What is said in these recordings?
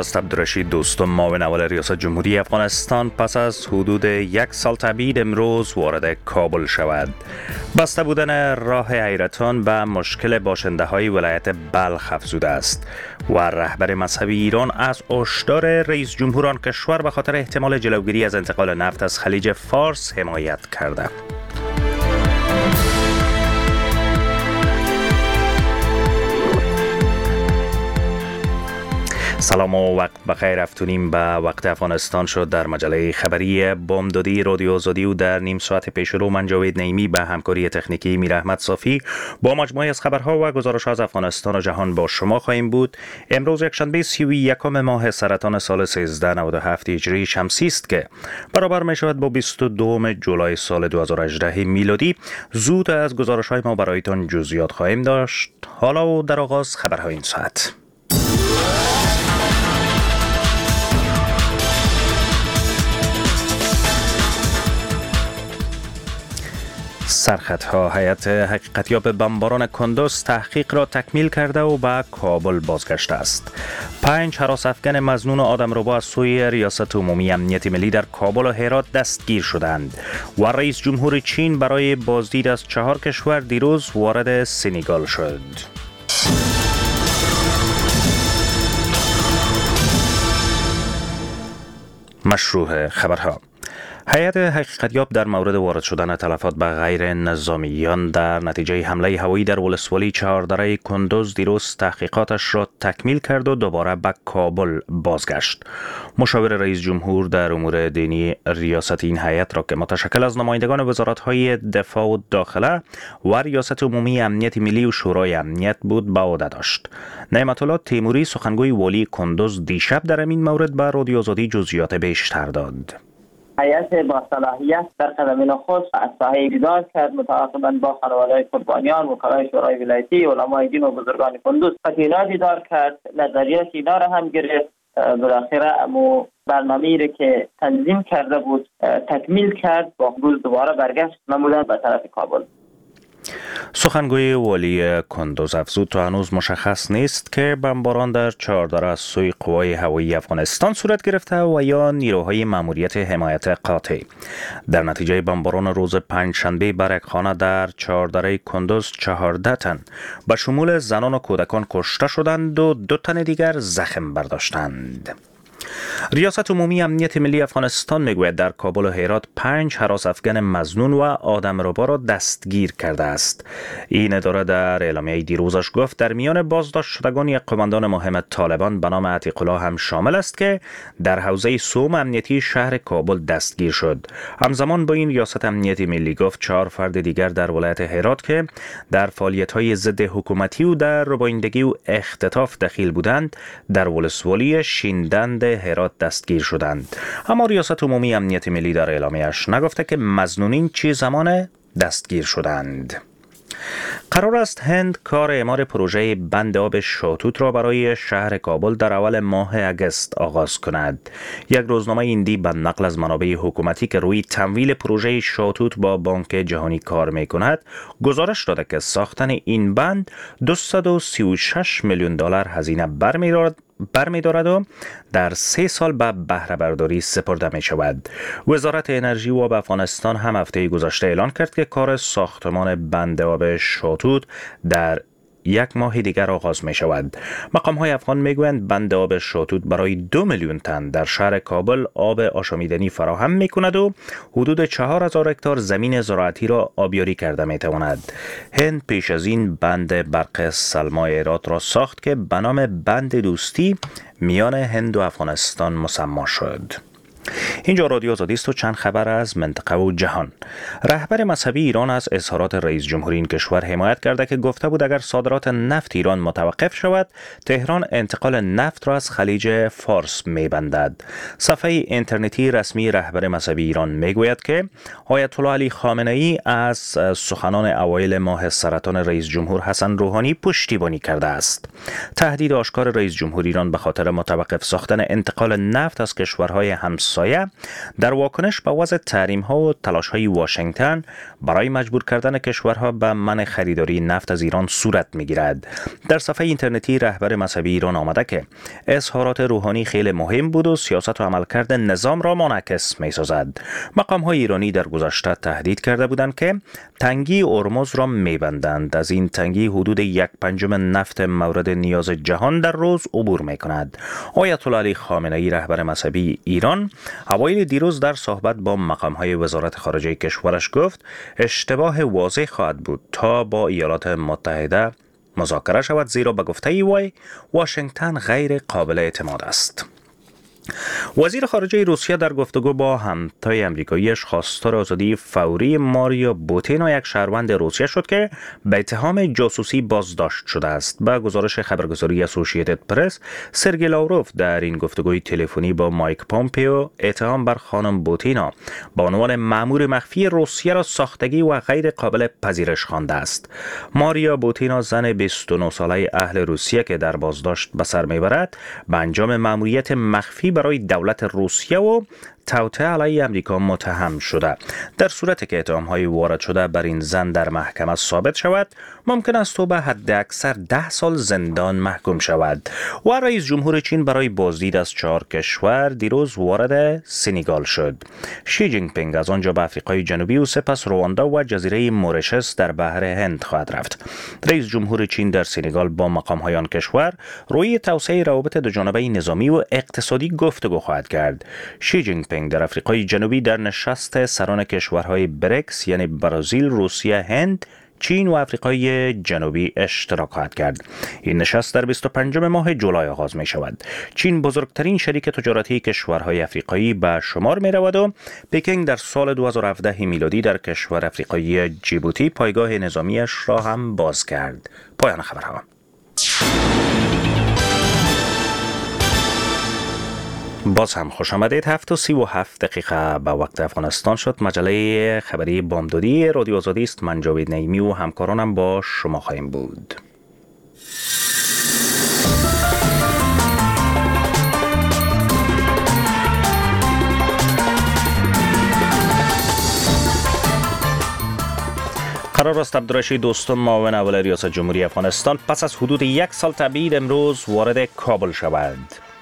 سرپرست عبدالرشید دوستم، معاون اول ریاست جمهوری افغانستان، پس از حدود یک سال تبعید امروز وارد کابل شود. بسته بودن راه حیرتان به مشکل باشنده های ولایت بلخ افزوده است و رهبر مذهبی ایران از هشدار رئیس جمهور آن کشور به خاطر احتمال جلوگیری از انتقال نفت از خلیج فارس حمایت کرده. سلام و وقت بخیر. افتونیم به وقت افغانستان شد. در مجله خبری بامدادی رادیو آزادی و در نیم ساعت پیش رو من جاوید نعیمی به همکاری تکنیکی میر احمد صافی با مجموعه از خبرها و گزارش از افغانستان و جهان با شما خواهیم بود. امروز یکشنبه 31 ماه سرطان سال 1397 هجری شمسی است که برابر می شود با 22 جولای سال 2018 میلادی. زود از گزارش های ما برایتان جزئیات خواهیم داشت. حالا و در آغاز خبرهای این ساعت. سرخطها: هیئت حقیقتیاب بمباران کندوز تحقیق را تکمیل کرده و به کابل بازگشته است. 5 هراس افغان مظنون آدمربا از سوی ریاست عمومی امنیت ملی در کابل و هرات دستگیر شدند و رئیس جمهور چین برای بازدید از 4 کشور دیروز وارد سنگال شد. مشروع خبرها: هیئت حقیقتیاب در مورد وارد شدن تلفات به غیر نظامیان در نتیجه حمله هوایی در ولسوالی چهاردره کندوز دیروز تحقیقاتش را تکمیل کرد و دوباره به کابل بازگشت. مشاور رئیس جمهور در امور دینی ریاست این هیئت را که متشکل از نمایندگان وزارت‌های دفاع و داخله و ریاست عمومی امنیت ملی و شورای امنیت بود به عهده داشت. نعمت الله تیموری سخنگوی والی کندوز دیشب در این مورد به رادیو آزادی جزئیات بیشتر داد. هیئت با صلاحیت در قدم نخست از ساحه دیدار کرد، متعاقباً با خانواده‌های قربانیان، وکلای شورای ولایتی، علمای دین و بزرگان کندوز اینا دیدار کرد، نظریات اینا را هم گرفت. بالاخره امو برنامه‌ای را که تنظیم کرده بود تکمیل کرد، با روز دوباره برگشت نمودن به طرف کابل. سخنگوی والی کندوز افزود تا هنوز مشخص نیست که بمباران در چهاردره از سوی قوای هوایی افغانستان صورت گرفته و یا نیروهای ماموریت حمایت قاطع. در نتیجه بمباران روز پنجشنبه بر یک خانه در چهاردره کندوز 14 تن به شمول زنان و کودکان کشته شدند و 2 تن دیگر زخم برداشتند. ریاست عمومی امنیت ملی افغانستان میگوید در کابل و هرات 5 هراس افغان مظنون و آدمربا را دستگیر کرده است. این اداره در اعلامیه دیروزش گفت در میان بازداشت شدگان یک قماندان مهم طالبان به نام عتیق الله هم شامل است که در حوزه سوم امنیتی شهر کابل دستگیر شد. همزمان با این ریاست امنیت ملی گفت 4 فرد دیگر در ولایت هرات که در فعالیت‌های ضد حکومتی و در ربایندگی و اختطاف دخیل بودند در ولسوالی شیندند هرات دستگیر شدند. اما ریاست عمومی امنیت ملی در اعلامیه‌اش نگفته که مظنونین چه زمان دستگیر شدند. قرار است هند کار اعمار پروژه بند آب شاتوت را برای شهر کابل در اول ماه اگست آغاز کند. یک روزنامه هندی به نقل از منابع حکومتی که روی تمویل پروژه شاتوت با بانک جهانی کار می‌کند گزارش داده که ساختن این بند 236 میلیون دلار هزینه برمی‌دارد و در 3 سال به بهره برداری سپرده می شود. وزارت انرژی و آب افغانستان هم هفته گذشته اعلان کرد که کار ساختمان بند آب شاتوت در 1 ماه دیگر آغاز می شود. مقام های افغان می گویند بند آب شاتوت برای 2 میلیون تن در شهر کابل آب آشامیدنی فراهم می کند و حدود 4000 هکتار زمین زراعتی را آبیاری کرده می تواند. هند پیش از این بند برق سلما هرات را ساخت که به نام بند دوستی میان هند و افغانستان مسمی شد. اینجا رادیو آزادی است و چند خبر از منطقه و جهان. رهبر مذهبی ایران از اظهارات رئیس جمهوری این کشور حمایت کرده که گفته بود اگر صادرات نفت ایران متوقف شود تهران انتقال نفت را از خلیج فارس می‌بندد. صفحه اینترنتی رسمی رهبر مذهبی ایران میگوید که آیت الله علی خامنه‌ای از سخنان اوایل ماه سرطان رئیس جمهور حسن روحانی پشتیبانی کرده است. تهدید آشکار رئیس جمهور ایران به خاطر متوقف ساختن انتقال نفت از کشورهای همسایه همسایه در واکنش به وضع تحریم‌ها و تلاش‌های واشنگتن برای مجبور کردن کشورها به منع خریداری نفت از ایران صورت می‌گیرد. در صفحه اینترنتی رهبر مذهبی ایران آمده که اظهارات روحانی خیلی مهم بود و سیاست و عملکرد نظام را منعکس می‌سازد. مقام‌های ایرانی در گذشته تهدید کرده بودند که تنگی هرمز را می‌بندند. از این تنگی حدود 1/5 نفت مورد نیاز جهان در روز عبور می‌کند. آیت الله علی خامنه‌ای رهبر مذهبی ایران اوایل دیروز در صحبت با مقام‌های وزارت خارجه کشورش گفت اشتباه واضح خواهد بود تا با ایالات متحده مذاکره شود، زیرا به گفته وی واشنگتن غیر قابل اعتماد است. وزیر خارجه روسیه در گفتگو با همتای امریکاییش خواستار آزادی فوری ماریا بوتینا، یک شهروند روسیه شد که به اتهام جاسوسی بازداشت شده است. به گزارش خبرگزاری اسوسییتد پرس، سرگئی لاوروف در این گفتگوی تلفنی با مایک پومپئو اتهام بر خانم بوتینا با عنوان مأمور مخفی روسیه را ساختگی و غیر قابل پذیرش خوانده است. ماریا بوتینا، زن 29 ساله اهل روسیه که در بازداشت به سر میبرد، به انجام مأموریت مخفی برای دولت روسیه و توطئه علیه امریکا متهم شده. در صورتی که اتهام‌های وارد شده بر این زن در محکمه ثابت شود، ممکن است او به حد اکثر 10 سال زندان محکوم شود. و رئیس جمهور چین برای بازدید از 4 کشور دیروز وارد سنگال شد. شی جینگ پینگ از آنجا به آفریقای جنوبی و سپس رواندا و جزیره مورشس در بحر هند خواهد رفت. رئیس جمهور چین در سنگال با مقام‌های آن کشور روی توسعه روابط دوجانبه نظامی و اقتصادی گفتگو خواهد کرد. شی جینگ پینگ در آفریقای جنوبی در نشست سران کشورهای بریکس یعنی برزیل، روسیه، هند، چین و آفریقای جنوبی اشتراک خواهد کرد. این نشست در 25 ماه جولای آغاز می شود. چین بزرگترین شریک تجارتی کشورهای آفریقایی به شمار می رود و پکینگ در سال 2017 میلادی در کشور آفریقایی جیبوتی پایگاه نظامیش را هم باز کرد. پایان خبرها. باز هم خوش آمدید. 7:37 به وقت افغانستان شد. مجله خبری بامدادی رادیو آزادی است. من جاوید نعیمی و همکارانم با شما خواهیم بود. قرار است عبدالرشید دوستم، معاون اول ریاست جمهوری افغانستان، پس از حدود 1 سال تبعید امروز وارد کابل شود.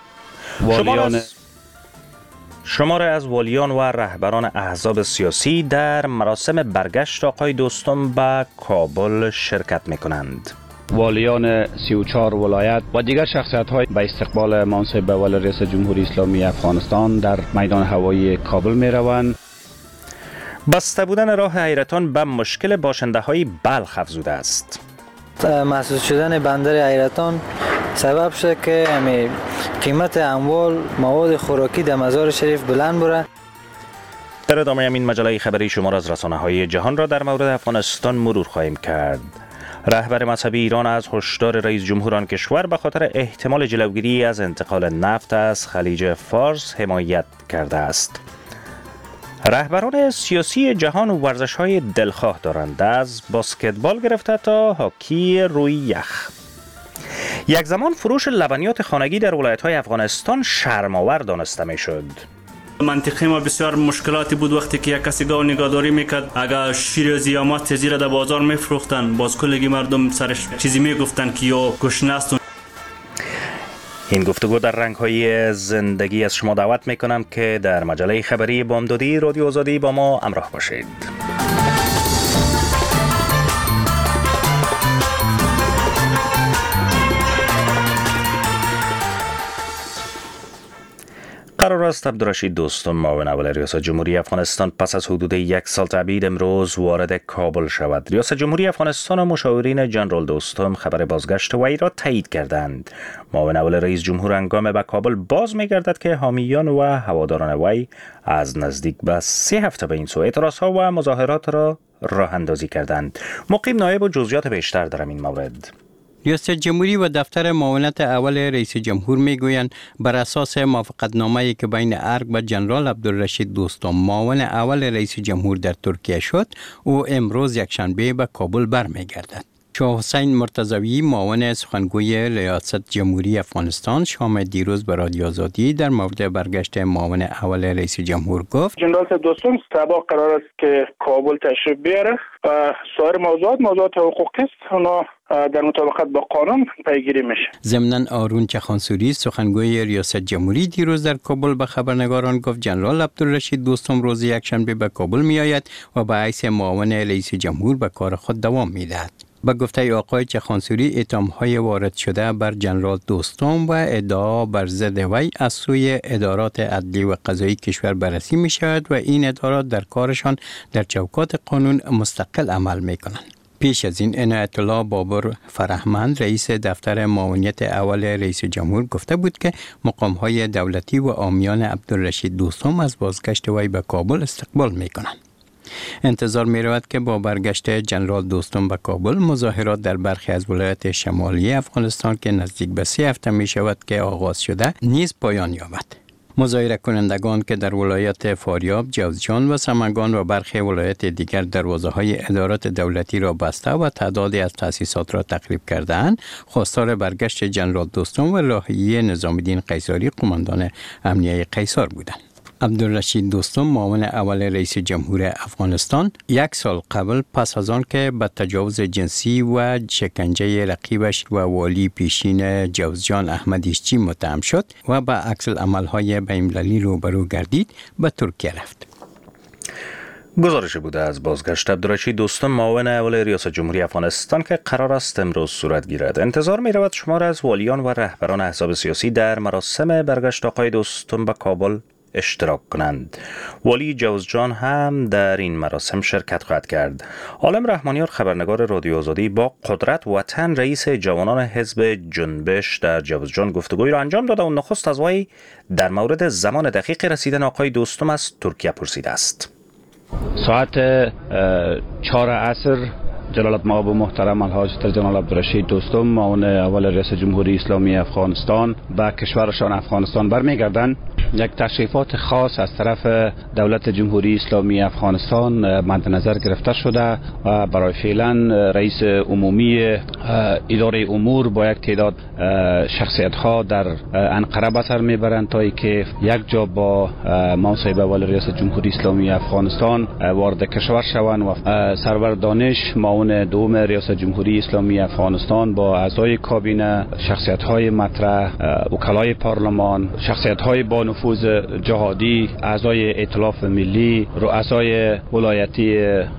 شمار از والیان و رهبران احزاب سیاسی در مراسم برگشت آقای دوستم به کابل شرکت می‌کنند. والیان 34 ولایت و دیگر شخصیت‌های به استقبال منصب اول رئیس جمهوری اسلامی افغانستان در میدان هوایی کابل می‌روند. بسته بودن راه حیرتان به مشکل باشنده‌های بلخ افزوده است. محسوس شدن بندر حیرتان سبب شد که قیمت اموال مواد خوراکی در مزار شریف بلند بره. در ادامه این مجله خبری شما را از رسانه‌های جهان را در مورد افغانستان مرور خواهیم کرد. رهبر مذهبی ایران از هشدار رئیس جمهور آن کشور به خاطر احتمال جلوگیری از انتقال نفت از خلیج فارس حمایت کرده است. رهبران سیاسی جهان و ورزش‌های دلخواه دارند، از بسکتبال گرفته تا هاکی روی یخ. یک زمان فروش لبنیات خانگی در ولایت‌های افغانستان شرم‌آور دانسته می‌شد. منطقه ما بسیار مشکلاتی بود وقتی که یک کسی گاو نگهداری میکرد، اگر شیر زیامات زیرا در بازار میفروختن، باز کلگی مردم سرش چیزی میگفتن که یا گشنه است. این گفتگو در رنگ‌های زندگی از شما دعوت میکنم که در مجله خبری بامدادی رادیو آزادی با ما همراه باشید. قرار است عبدالرشید دوستم، معاون اول ریاست جمهوری افغانستان، پس از حدود 1 سال تبعید امروز وارد کابل شود. ریاست جمهوری افغانستان و مشاورین جنرال دوستم خبر بازگشت وی را تایید کردند. معاون اول رئیس جمهور هنگام به کابل باز می‌گردد که حامیان و هواداران وی از نزدیک به 3 هفته به این سو اعتراضها و مظاهرات را راه اندازی کردند. مقیم نایب و جزئیات بیشتر در این مورد. ریاست جمهوری و دفتر معاونت اول رئیس جمهور میگویند بر اساس موافقتنامه‌ای که بین ارگ و جنرال عبدالرشید دوستم معاون اول رئیس جمهور در ترکیه شد، او امروز یکشنبه به کابل برمیگردد. شاه حسین مرتضوی معاون سخنگوی ریاست جمهوری افغانستان شام دیروز به رادیو آزادی در مورد برگشت معاون اول رئیس جمهور گفت جنرال دوستم سبا قرار است که کابل تشریف بیاره و سایر موضوعات حقوقی است اونا در مطابقت با قانون پیگیری میشه. ضمناً آرون چخانسوری سخنگوی ریاست جمهوری دیروز در کابل به خبرنگاران گفت جنرال عبدالرشید دوستم روز یکشنبه به کابل می آید و به حیث معاون رئیس جمهور به کار خود دوام میدهد. با گفته آقای چخانسوری اتهام‌های وارد شده بر جنرال دوستم و ادعا بر ضد وی از سوی ادارات عدلی و قضایی کشور بررسی می شود و این ادارات در کارشان در چوکات قانون مستقل عمل می کنند. پیش از این عنایت الله بابر فرهمند رئیس دفتر معاونیت اول رئیس جمهور گفته بود که مقام‌های دولتی و عامیان عبدالرشید دوستم از بازگشت وی به کابل استقبال می کنند. انتظار می رود که با برگشت جنرال دوستم به کابل مظاهرات در برخی از ولایات شمالی افغانستان که نزدیک به 3 هفته می شود که آغاز شده نیز پایان یابد. مظاهره کنندگان که در ولایت فاریاب، جوزجان و سمنگان و برخی ولایات دیگر دروازه‌های ادارات دولتی را بسته و تعدادی از تأسیسات را تخریب کردند، خواستار برگشت جنرال دوستم و لاهیه نظام الدین قیصری قماندان امنیه قیصر بودند. عبدالرشید دوستم معاون اول رئیس جمهور افغانستان 1 سال قبل پس از آن که به تجاوز جنسی و شکنجه رقیبش و والی پیشین جوزجان احمد ایشچی متهم شد و به عکس العمل‌های بین‌المللی روبرو گردید به ترکیه رفت. گزارش بوده از بازگشت عبدالرشید دوستم معاون اول ریاست جمهوری افغانستان که قرار است امروز صورت گیرد. انتظار می رود شمار از والیان و رهبران احزاب سیاسی در مراسم برگشت آقای دوستم به کابل اشتراک کنند. والی جوزجان هم در این مراسم شرکت خواهد کرد. عالم رحمانیار خبرنگار رادیو آزادی با قدرت وطن رئیس جوانان حزب جنبش در جوزجان گفتگوی را انجام داده و نخست از وی در مورد زمان دقیق رسیدن آقای دوستم از ترکیه پرسیده است. ساعت 4 عصر جلالت مآب محترم الحاج جنرال عبدالرشید دوستم معاون اول رئیس جمهوری اسلامی افغانستان به کشورشان افغانستان برمیگردند. یک تشریفات خاص از طرف دولت جمهوری اسلامی افغانستان مد نظر گرفته شده و برای فعلا رئیس عمومی اداره امور با یک تعداد شخصیت ها در انقره به سر میبرند تا اینکه یک جا با منصب اول رئیس جمهوری اسلامی افغانستان وارد کشور شوند و سرور دانش معاون دوم رئیس جمهوری اسلامی افغانستان با اعضای کابینه، شخصیت های مطرح، وکلای پارلمان، شخصیت های با نفوذ جهادی، اعضای ائتلاف ملی، رؤسای ولایتی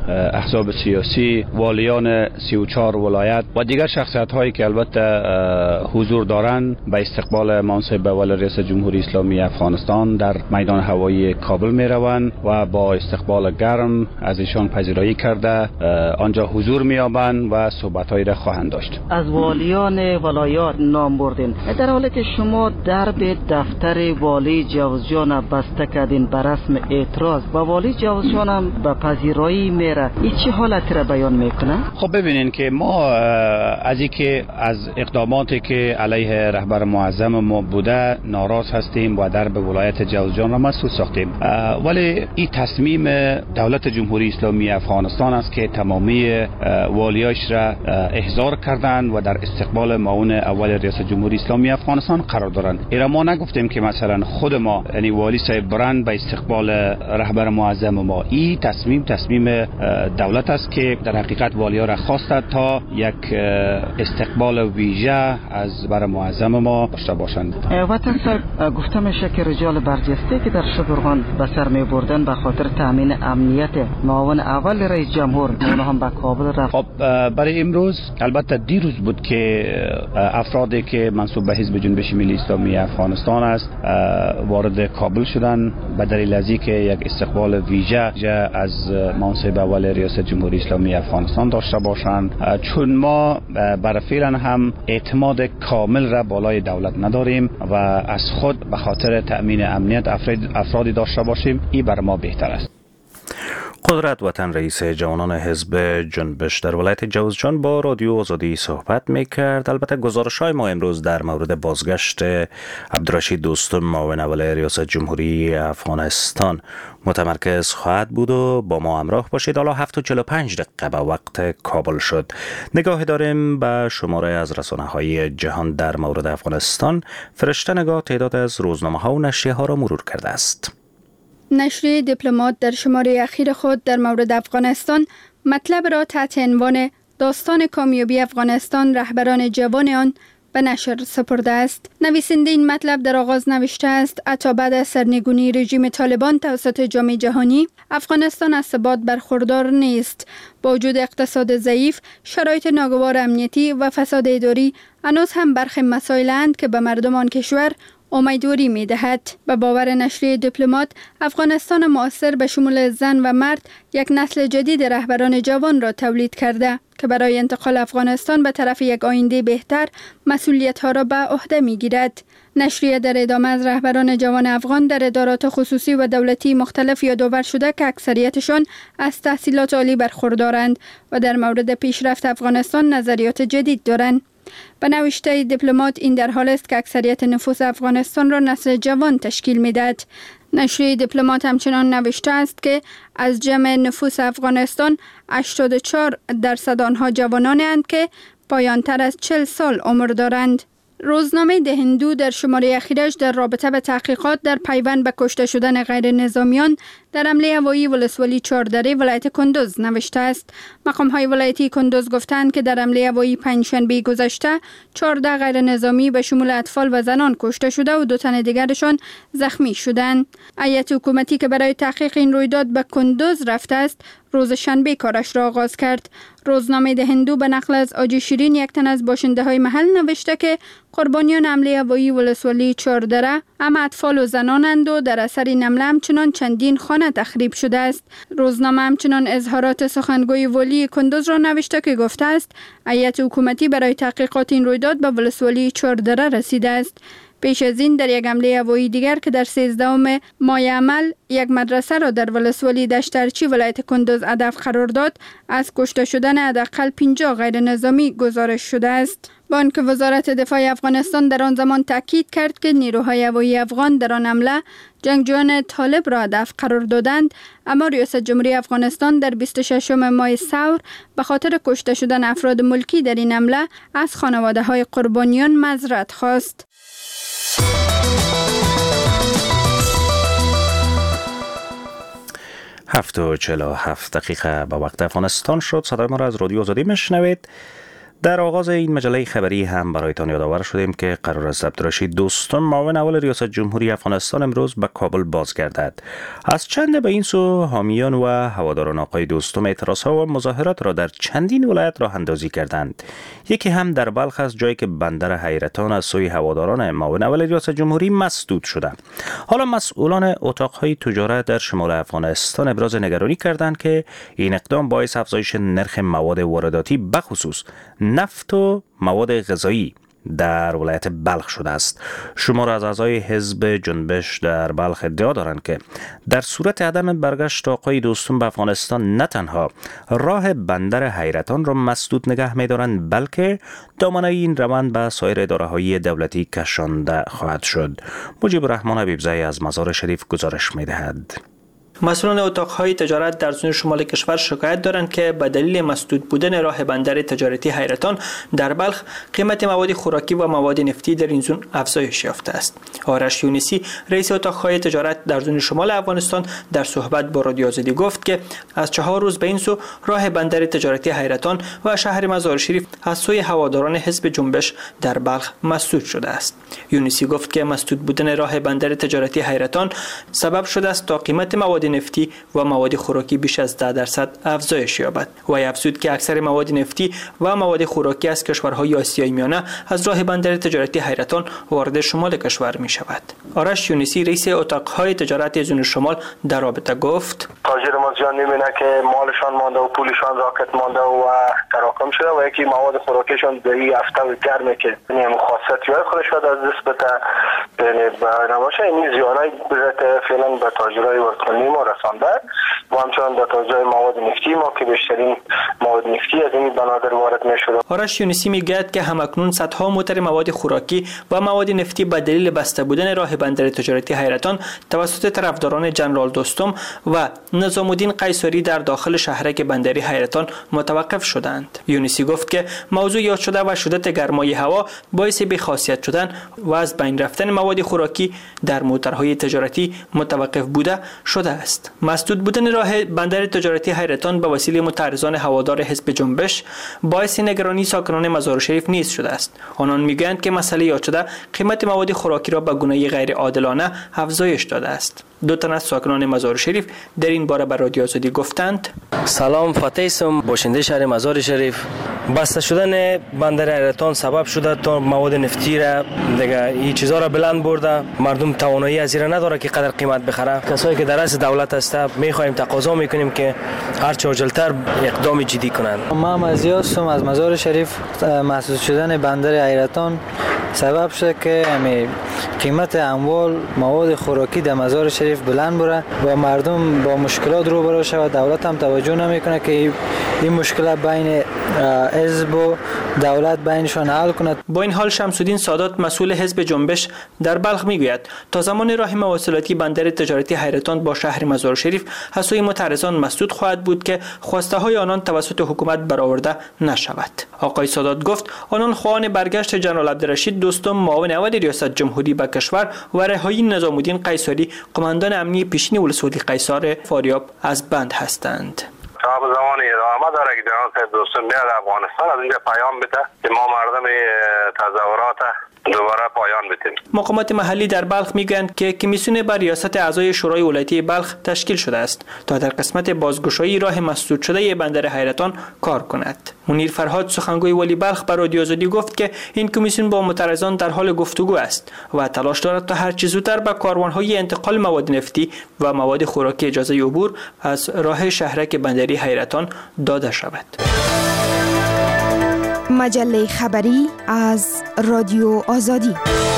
احزاب سیاسی، والیان 34 ولایت و دیگر شخصیت هایی که البته حضور دارند به استقبال منصب اول رئیس جمهوری اسلامی افغانستان در میدان هوایی کابل می روند و با استقبال گرم از ایشان پذیرایی کرده آنجا حضور می یابند و صحبت‌هایی را خواهند داشت. از والیان ولایات نام بردین، در حالی که شما درب دفتر والی جوزجان بسته کردین به رسم اعتراض و والی جوزجان هم به پذیرایی میره، این چه حالتی را بیان میکنه؟ خب ببینین که ما از اینکه از اقداماتی که علیه رهبر معظم ما بوده ناراض هستیم و درب ولایت جوزجان را مسدود ساختیم، ولی این تصمیم دولت جمهوری اسلامی افغانستان است که تمامی والیاش را احضار کردند و در استقبال معاون اول رئیس جمهوری اسلامی افغانستان قرار دارند. ایرا ما نگفتیم که مثلا خود ما یعنی والی صاحب برند به استقبال رهبر معظم ما. این تصمیم دولت است که در حقیقت والیا را خواسته تا یک استقبال ویژه از بر معظم ما داشته باشند. وطن صاحب گفته میشه که رجال برجسته که در شبرغان به سر می بردن به خاطر تامین امنیت معاون اول رئیس جمهور اونها هم به کابل رفت. خب برای امروز البته دیروز بود که افرادی که منسوب به حزب جنبش ملی اسلامی افغانستان است وارد کابل شدن به دلیل از اینکه یک استقبال ویژه از منصب اول ریاست جمهوری اسلامی افغانستان داشته باشند، چون ما برای فعلا هم اعتماد کامل را بالای دولت نداریم و از خود به خاطر تأمین امنیت افرادی داشته باشیم، این بر ما بهتر است. قدرت وطن رئیس جوانان حزب جنبش در ولایت جوزجان با رادیو آزادی صحبت میکرد. البته گزارش‌های ما امروز در مورد بازگشت عبدالرشید دوستم معاون اول ریاست جمهوری افغانستان متمرکز خواهد بود و با ما همراه باشید. حالا 7:45 به وقت کابل شد. نگاه داریم به شماره از رسانه‌های جهان در مورد افغانستان. فرشته نگاه تعداد از روزنامه‌ها و نشریه‌ها را مرور کرده است. نشریه دیپلمات در شماره اخیر خود در مورد افغانستان مطلب را تحت عنوان داستان کامیابی افغانستان رهبران جوان آن به نشر سپرده است. نویسنده این مطلب در آغاز نوشته است: حتی بعد از سرنگونی رژیم طالبان توسط جامعه جهانی، افغانستان از ثبات برخوردار نیست. با وجود اقتصاد ضعیف، شرایط ناگوار امنیتی و فساد اداری هنوز هم برخی مسائل اند که به مردم آن کشور امیدواری می دهد. به باور نشریه دیپلمات، افغانستان معاصر به شمول زن و مرد یک نسل جدید رهبران جوان را تولید کرده که برای انتقال افغانستان به طرف یک آینده بهتر مسئولیت ها را به عهده می گیرد. نشریه در ادامه از رهبران جوان افغان در ادارات خصوصی و دولتی مختلف یادآور شده که اکثریتشان از تحصیلات عالی برخوردارند و در مورد پیشرفت افغانستان نظریات جدید دارند. به نوشته دیپلمات، این در حال است که اکثریت نفوس افغانستان را نسل جوان تشکیل می‌دهد. نشریه دیپلمات همچنان نوشته است که از جمع نفوس افغانستان 84% آنها جوانانند که پایان‌تر از 40 سال عمر دارند. روزنامه ده هندو در شماره اخیرش در رابطه به تحقیقات در پیوند به کشته شدن غیر نظامیان در حمله هوایی ولسوالی چهاردره ولایت کندوز نوشته است. مقام‌های ولایتی کندوز گفتند که در حمله هوایی پنجشنبه گذشته 14 غیر نظامی به شمول اطفال و زنان کشته شده و 2 تن دیگرشان زخمی شدند. هیئت حکومتی که برای تحقیق این رویداد به کندوز رفته است، روز شنبه کارش را آغاز کرد. روزنامه ده هندو به نقل از آجی شیرین، یک تن از باشنده‌های محل، نوشته که قربانیان حمله هوایی ولسوالی چهاردره هم اطفال و زنانند و در اثر این حمله همچنان چندین خانه تخریب شده است. روزنامه همچنان اظهارات سخنگوی ولی کندوز را نوشته که گفته است هیئت حکومتی برای تحقیقات این رویداد به ولسوالی چهاردره رسیده است. پیش از این در یک حمله هوایی دیگر که در 13 ماه عمل یک مدرسه را در ولسوالی دشترچی ولایت کندوز هدف قرار داد، از کشته شدن حداقل 50 غیر نظامی گزارش شده است. با آنکه وزارت دفاع افغانستان در آن زمان تاکید کرد که نیروهای هوایی افغان در آن حمله جنگجویان طالب را هدف قرار دادند، اما ریاست جمهوری افغانستان در 26 ماه ثور به خاطر کشته شدن افراد ملکی در این حمله از خانواده‌های قربانیان معذرت خواست. 7:47 به وقت افغانستان شد. صدای ما را از رادیو آزادی میشنوید. در آغاز این مجله خبری هم برایتان یادآور شدیم که قرار است عبدالرشید دوستم معاون اول ریاست جمهوری افغانستان امروز به کابل بازگردد. از چند به این سو حامیان و هواداران آقای دوستم اعتراضها و مظاهرات را در چندین ولایت راه اندازی کردند. یکی هم در بلخ است، جایی که بندر حیرتان از سوی هواداران معاون اول ریاست جمهوری مسدود شده. حالا مسئولان اتاقهای تجارت در شمال افغانستان ابراز نگرانی کردند که این اقدام باعث افزایش نرخ مواد وارداتی بخصوص نفت و مواد غذایی در ولایت بلخ شده است. شمار از اعضای حزب جنبش در بلخ ادعا دارند که در صورت عدم برگشت آقای دوستم به افغانستان نه تنها راه بندر حیرتان را مسدود نگه می‌دارند، بلکه دامنه این روند به سایر اداره‌های دولتی کشانده خواهد شد. مجیب الرحمن حبیبزئی از مزار شریف گزارش می‌دهد. مسئولان اتاقهای تجارت در زون شمال کشور شکایت دارند که به دلیل مسدود بودن راه بندر تجارتی حیرتان در بلخ، قیمت مواد خوراکی و مواد نفتی در این زون افزایش یافته است. آرش یونسی، رئیس اتاقهای تجارت در زون شمال افغانستان، در صحبت با رادیو آزادی گفت که از 4 روز به این سو راه بندر تجارتی حیرتان و شهر مزار شریف از سوی هواداران حزب جنبش در بلخ مسدود شده است. یونسی گفت که مسدود بودن راه بندر تجارتی حیرتان سبب شده است تا قیمت مواد نفتی و مواد خوراکی بیش از 10% افزایش یابد. و افزود که اکثر مواد نفتی و مواد خوراکی از کشورهای آسیای میانه از راه بندر تجارتی حیرتان وارد شمال کشور می شود. آرش یونسی، رئیس اتاقهای تجارت زون شمال، در رابطه گفت: تاجر ما زیان نمی‌بینه که مالشان مانده و پولشان راکت مانده و تراکم شده و یکی مواد خوراکیشان به این هفته گرمه که یعنی خاصیت‌های خودش شده از نسبت یعنی نباشه این زیانای بذات فعلا به تاجرای ورکانی ما ما رسانده و همچنان در توزیع مواد نفتی ما که بیشترین مواد نفتی از این بنادر وارد میشود. آرش یونسی میگوید که همکنون صدها موتر مواد خوراکی و مواد نفتی به دلیل بسته بودن راه بندر تجارتی حیرتان توسط طرفداران جنرال دوستم و نظام الدین قیصری در داخل شهرک بندری حیرتان متوقف شدند. یونسی گفت که موضوع یاد شده و شدت گرمای هوا باعث بی‌خاصیت شدن و از بین رفتن مواد خوراکی در موترهای تجارتی متوقف بوده شده است. مسدود بودن راه بندر تجارتی حیرتان به وسیله متعارضان هوادار حزب جنبش باعث نگرانی ساکنان مزار شریف نیز شده است. آنان میگویند که مسئله یاد شده قیمت مواد خوراکی را به گونه غیر عادلانه افزایش داده است. دو تن از ساکنان مزار شریف در این باره به رادیو آزادی گفتند: سلام، فتیسم، باشنده شهر مزار شریف. بسته شدن بندر حیرتان سبب شده تا مواد نفتی را دیگه این چیزا را بلند برده، مردم توانایی از این نداره که قدر قیمت بخره. کسایی که در رأس دولت هست میخوایم تقاضا میکنیم که هر چه عاجلتر اقدام جدی کنند. ما مزیاسم از مزار شریف. محسوس شدن بندر حیرتان سبب شده که قیمت اموال مواد خوراکی در مزار شریف بلند بره و مردم با مشکلات روبرو شود. دولت هم توجه نمیکنه که این مشکلات بین حزب و دولت بینشان حل کند. با این حال شمس‌الدین سادات مسئول حزب جنبش در بلخ میگوید تا زمان راه مواصلاتی بندر تجارتی حیرتان با شهر مزار شریف از سوی معترضان مسدود خواهد بود که خواسته های آنان توسط حکومت برآورده نشود. آقای سادات گفت آنان خواهان برگشت جنرال عبدالرشید دوستم معاون اول ریاست جمهوری به کشور و رهایی نظام الدین قیصری قماندان امنی پیشین ولسوالی قیصر فاریاب از بند هستند. تا به زمان ادامه داره که جنرال صاحب دوستم بیاد افغانستان از اینجا پیام بده که ما مردم تظاهرات دوباره پایان بدیم. مقامات محلی در بلخ میگویند که کمیسیون بر ریاست اعضای شورای ولایتی بلخ تشکیل شده است تا در قسمت بازگشایی راه مسدود شده بندر حیرتان کار کند. منیر فرهاد سخنگوی ولی بلخ بر رادیو آزادی گفت که این کمیسیون با معترضان در حال گفتگو است و تلاش دارد تا هر چه زودتر به کاروانهای انتقال مواد نفتی و مواد خوراکی اجازه عبور از راه شهرک بندری حیرتان داده شود. مجله خبری از رادیو آزادی.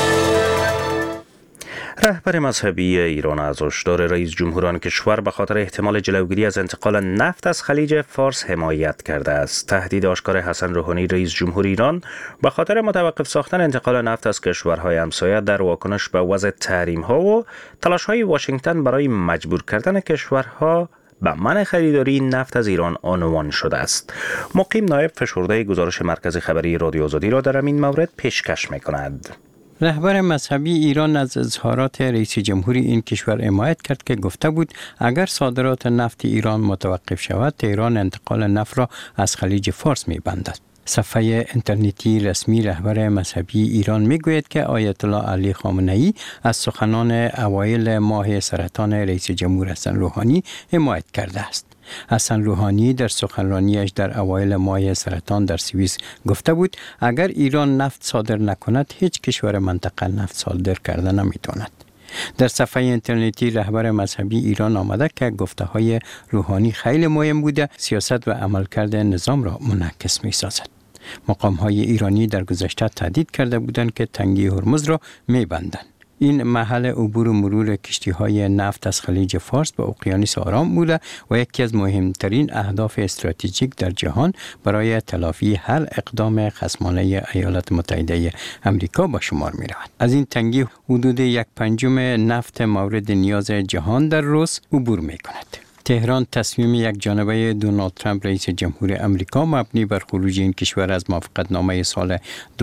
رهبر مذهبی ایران از هشدار رئیس جمهور کشور به خاطر احتمال جلوگیری از انتقال نفت از خلیج فارس حمایت کرده است. تهدید آشکار حسن روحانی رئیس جمهور ایران به خاطر متوقف ساختن انتقال نفت از کشورهای همسایه در واکنش به وضع تحریم‌ها و تلاش‌های واشنگتن برای مجبور کردن کشورها به منع خریداری نفت از ایران عنوان شده است. مقیم نایب فشرده گزارش مرکز خبری رادیو آزادی را در این مورد پیشکش می‌کند. رهبر مذهبی ایران از اظهارات رئیس جمهوری این کشور حمایت کرد که گفته بود اگر صادرات نفت ایران متوقف شود، تهران انتقال نفت را از خلیج فارس می‌بندد. صفحه اینترنتی رسمی رهبر مذهبی ایران میگوید که آیت الله علی خامنه‌ای از سخنان اوایل ماه سرطان رئیس جمهور حسن روحانی حمایت کرده است. حسن روحانی در سخنرانیش در اوایل ماه سرطان در سوئیس گفته بود اگر ایران نفت صادر نکند، هیچ کشور منطقه نفت صادر کرده نمیتواند. در صفحه اینترنتی رهبر مذهبی ایران آمده که گفته‌های روحانی خیلی مهم بوده، سیاست و عملکرد نظام را منعکس می‌سازد. مقام‌های ایرانی در گذشته تهدید کرده بودند که تنگی هرمز را می‌بندند. این محل عبور و مرور کشتی‌های نفت از خلیج فارس به اقیانوس آرام بوده و یکی از مهمترین اهداف استراتژیک در جهان برای تلافی هر اقدام خصمانه ایالات متحده آمریکا به شمار می‌رود. از این تنگی حدود 1/5 نفت مورد نیاز جهان در روز عبور می‌کند. تهران تصمیم یک جانبه دونالد ترامپ رئیس جمهور آمریکا مبنی بر خروج این کشور از موافقتنامه سال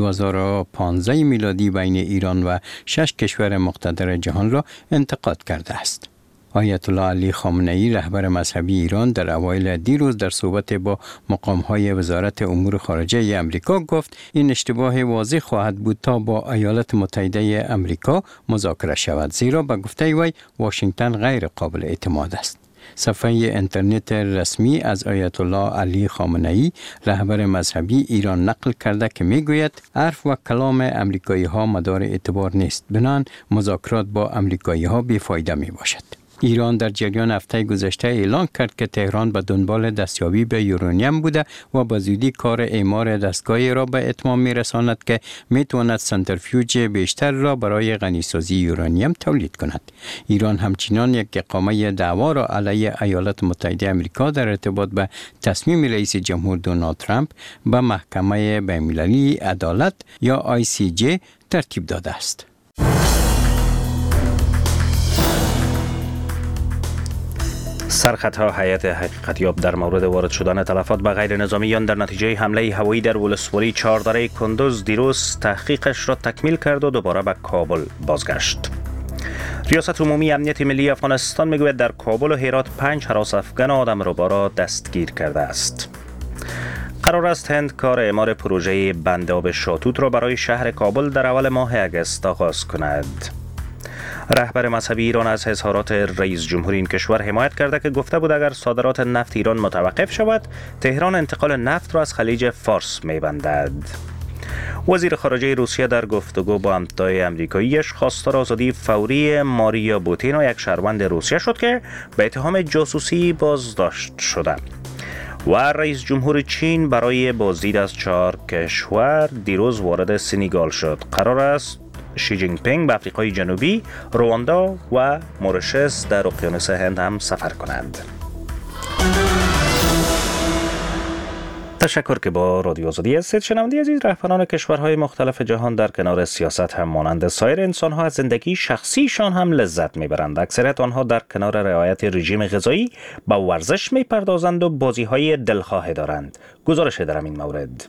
2015 میلادی بین ایران و 6 کشور مقتدر جهان را انتقاد کرده است. آیت الله علی خامنه‌ای رهبر مذهبی ایران در اوایل دیروز در صحبت با مقام‌های وزارت امور خارجه آمریکا گفت این اشتباه واضح خواهد بود تا با ایالات متحده آمریکا مذاکره شود، زیرا به گفته وی واشنگتن غیر قابل اعتماد است. صفحه اینترنت رسمی از آیت الله علی خامنه‌ای رهبر مذهبی ایران نقل کرده که میگوید حرف و کلام امریکایی ها مدار اعتبار نیست، بنان مذاکرات با امریکایی ها بیفایده می باشد. ایران در جریان هفته گذشته اعلان کرد که تهران به دنبال دستیابی به یورانیم بوده و با زودی کار اعمار دستگاهی را به اتمام می‌رساند که می‌تواند سنتریفیوژ بیشتر را برای غنیسازی یورانیم تولید کند. ایران همچنان یک اقامه دعوا را علیه ایالات متحده آمریکا در ارتباط به تصمیم رئیس جمهور دونالد ترامپ به محکمه بین‌المللی عدالت یا ICJ ترتیب داده است. سرخطها هیئت حقیقتیاب در مورد وارد شدن تلفات به غیر نظامیان در نتیجه حمله هوایی در ولسوالی چهاردره کندوز دیروز تحقیقش را تکمیل کرد و دوباره به کابل بازگشت. ریاست عمومی امنیت ملی افغانستان میگوید در کابل و هرات 5 هراس افغان آدمربا را دستگیر کرده است. قرار است هند کار اعمار پروژه بند آب شاتوت را برای شهر کابل در اول ماه اگست آغاز کند. رهبر مذهبی ایران از اظهارات رئیس جمهور این کشور حمایت کرده که گفته بود اگر صادرات نفت ایران متوقف شود، تهران انتقال نفت را از خلیج فارس می‌بندد. وزیر خارجه روسیه در گفتگو با همتای آمریکاییش خواستار آزادی فوری ماریا بوتینا، یک شهروند روسیه شد که به اتهام جاسوسی بازداشت شده. و رئیس جمهور چین برای بازدید از 4 کشور دیروز وارد سنگال شد. قرار است شی جین پینگ به آفریقای جنوبی، رواندا و مورشس در اقیانوس هند هم سفر کنند. تشکر که با رادیو آزادی هستید. شنونده عزیز، رهبران کشورهای مختلف جهان در کنار سیاست هم مانند سایر انسان‌ها از زندگی شخصیشان هم لذت می‌برند. اکثریت آنها در کنار رعایت رژیم غذایی به ورزش می‌پردازند و بازی‌های دلخواه دارند. گزارش در این مورد.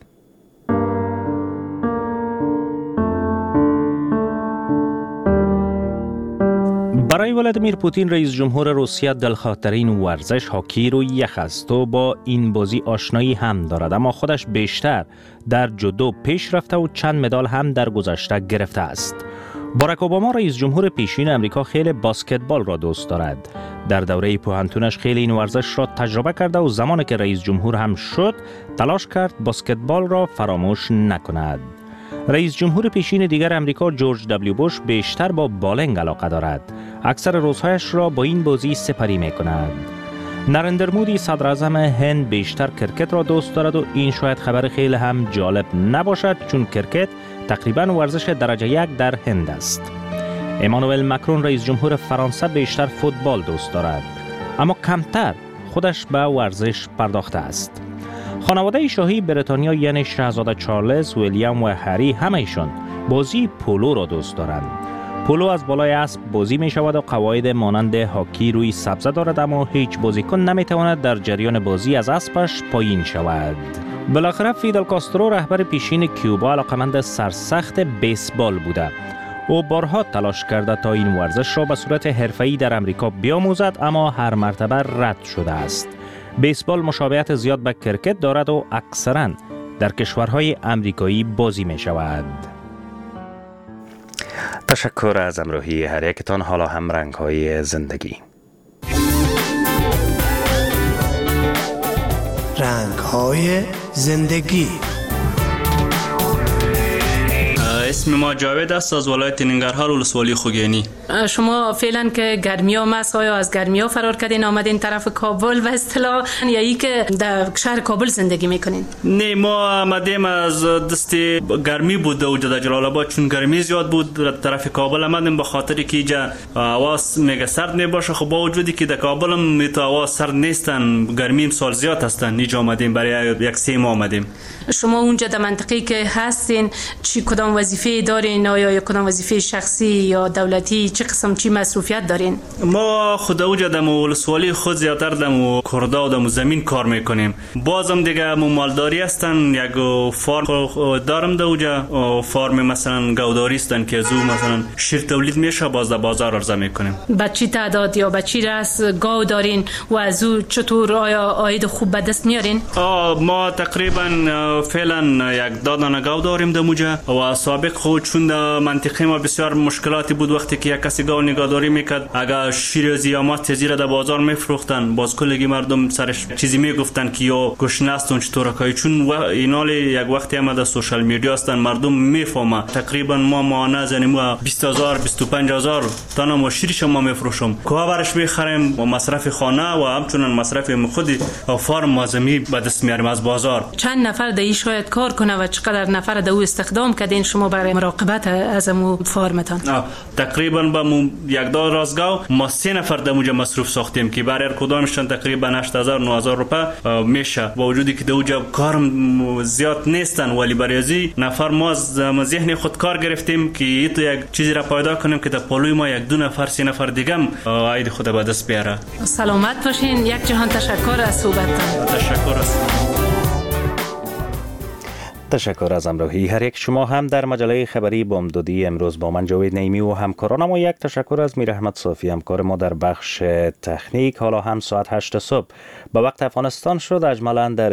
برای ولادیمیر پوتین رئیس جمهور روسیه دلخواه‌ترین ورزش هاکی روی یخ است و با این بازی آشنایی هم دارد، اما خودش بیشتر در جودو پیش رفته و چند مدال هم در گذشته گرفته است. باراک اوباما رئیس جمهور پیشین امریکا خیلی بسکتبال را دوست دارد. در دوره پوهنتونش خیلی این ورزش را تجربه کرده و زمانی که رئیس جمهور هم شد تلاش کرد بسکتبال را فراموش نکند. رئیس جمهور پیشین دیگر امریکا جورج دبلیو بوش بیشتر با بالنگ علاقه دارد. اکثر روزهایش را با این بازی سپری می کند. نریندر مودی صدر اعظم هند بیشتر کرکت را دوست دارد و این شاید خبر خیلی هم جالب نباشد، چون کرکت تقریبا ورزش درجه 1 در هند است. امانوئل مکرون رئیس جمهور فرانسه بیشتر فوتبال دوست دارد، اما کمتر خودش به ورزش پرداخته است. خانواده شاهی بریتانیا یعنی شاهزاده چارلز، ویلیام و هری همه‌شان بازی پولو را دوست دارند. پولو از بالای اسب بازی می شود و قواعد مانند هاکی روی سبزه دارد، اما هیچ بازیکن نمی تواند در جریان بازی از اسبش پایین شود. بالاخره فیدل کاسترو رهبر پیشین کیوبا علاقمند سرسخت بیسبال بوده. او بارها تلاش کرده تا این ورزش را به صورت حرفه‌ای در امریکا بیاموزد، اما هر مرتبه رد شده است. بیسبال مشابهت زیاد به کرکت دارد و اکثراً در کشورهای امریکایی بازی می شود. تشکر از همراهی هر یکتان. حالا هم رنگ‌های زندگی. رنگ‌های زندگی. اسم ما جاوید است، از ولایت ننگرهار، ولسوالی خوگینی. شما فعلا که گرمیا مست آیا از گرمیا فرار کردین آمدین طرف کابل و اصطلاح یا ای که در شهر کابل زندگی میکنین؟ نه، ما آمدیم از دست گرمی بود و در جلال آباد، چون گرمی زیاد بود در طرف کابل آمدیم به خاطر که اینجا هوا میگه سرد میباشه. خب با وجودی که در کابل هم تو هوا سرد نیستن، گرمی سال زیاد هستن، اینجا آمدیم برای یک 3 ماه آمدیم. شما اونجا در منطقه‌ای که هستین چی کدام وظیفه دارین؟ آیا کدام وظیفه شخصی یا دولتی؟ چه قسم چی مصروفیت دارین؟ ما خود اوجا دم ولسوالی خود زیادتر دم کردا و دم زمین کار میکنیم. بازم دیگه مالداری هستن، یک فارم دارم در اوجا، فارم مثلا گاوداری هستن که از او مثلا شیر تولید میشه، باز در بازار عرضه میکنیم. با چی تعداد یا با چی رس گاو دارین و از او چطور آیا عاید خوب به دست میارین؟ ما تقریبا فعلا یک دادن گاو داریم در اوجا و سابق خود چون در منطقه ما بسیار مشکلاتی بود وقتی که یک کسی گاو نگهداری میکرد اگر شیر یا ماست زیرا در بازار میفروختن باز کلگی مردم سرش چیزی میگفتن که یا گشنه است اون چطور که چون اینال یک وقتی هم در سوشال میدیا هستن مردم میفهمه تقریبا ما مانع زنیم 20000 25000 تا ما شیرش ما میفروشم که برش میخریم و مصرف خانه و همچنین مصرف خود فارم مازمی به دست میاریم از بازار. چند نفر در این شاید کار کنه و چقدر نفر در او استخدام کردین شما برای مراقبت از مو فارمتان؟ تقریبا با یک دو رازگاو ما 3 نفر در اونجا مصروف ساختیم که برای کدامشون تقریبا 8000 9000 روپیه میشه با وجودی که در اونجا کار زیاد نیستن ولی برای از نفر ما از ذهن خود کار گرفتیم که تو یک چیزی را پیدا کنیم که در پلوی ما 1 2 نفر 3 نفر دیگه هم عید خود به دست بیاره. سلامت باشین. یک جهان تشکر از صحبتتان. تشکر است. تشکر از همراهی هر یک شما. هم در مجله خبری بامدادی امروز با من جاوید نعیمی و همکارانم و یک تشکر از میر احمد صافی همکار ما در بخش تکنیک. حالا هم ساعت 8 صبح به وقت افغانستان شد. اجمالاً در